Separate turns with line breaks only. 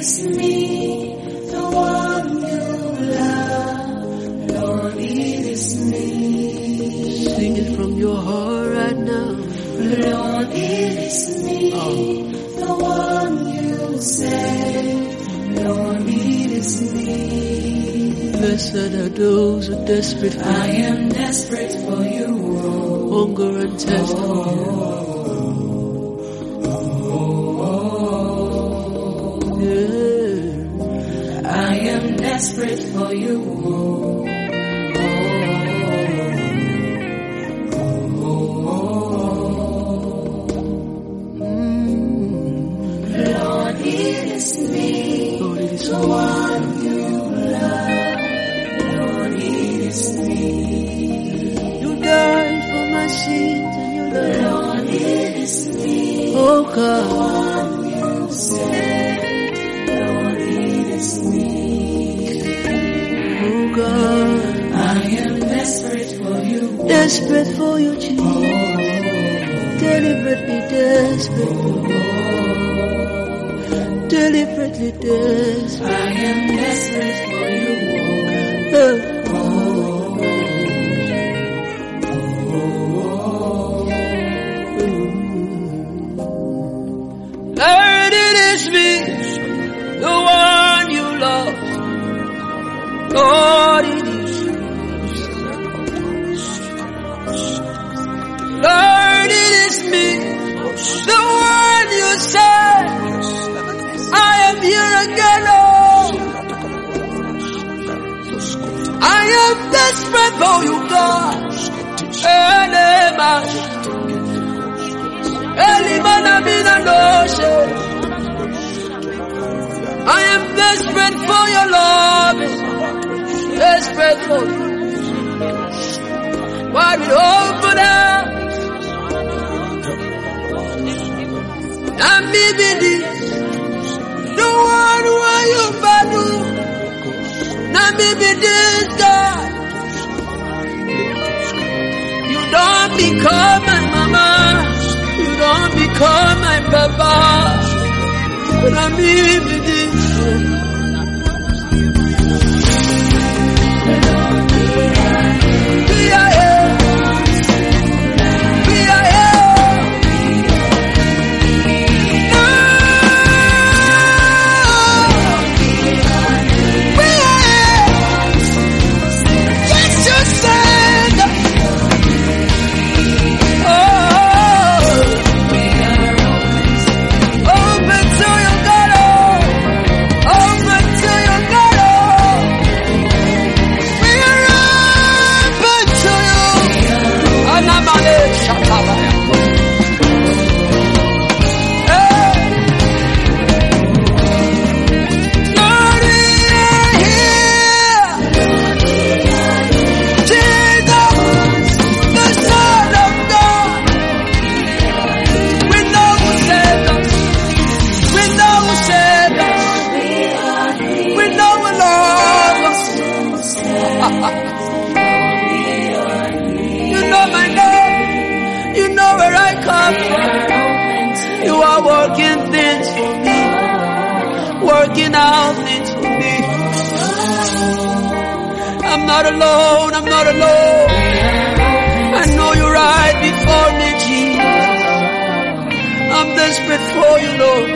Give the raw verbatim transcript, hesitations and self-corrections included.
is me, the one you love. Lord, it is me.
Sing it from your heart right now.
Lord, it is me,
Oh.
the one you save. Lord, it is me.
Blessed are those who are desperate for
I
you.
am desperate for you.
Hunger and thirst for you. Yeah.
I am desperate for you. Lord, it is me,
Lord, it is
the
me.
one you love. Lord, it is me.
You died for my sins and you died.
Lord, it is me,
Oh
the
God.
one you saved. Lord, it is me.
Oh God.
I am desperate for you.
Desperate for you, Jesus. Deliberately desperate for you. Deliberately desperate.
I am desperate for you.
Oh. Lord, it is me, the one you love. Lord, it is you. Lord, it is me, the one you said. I am here again, Lord. I am desperate for you, God. Eleman, Eleman, I'm in an ocean. I am desperate for your love. Desperate for you. Why we open up? I'm living the one where you value. Now maybe this God. You don't become my mama. You don't become my papa. But I'm living this. We are here. We are here. No. We are here. Yes, you said. Oh. Open to your God. Open to your God. We are open to you. Anamale Shatabaya. Hey. Lord, we are here. Jesus, the Son of God. We know who saved us. We know who saved us. We know who loves us. You know my name. You know where I come from. You are working things for me. Working out things for me. I'm not alone. I'm not alone. I know you're right before me, Jesus. I'm desperate for you, Lord.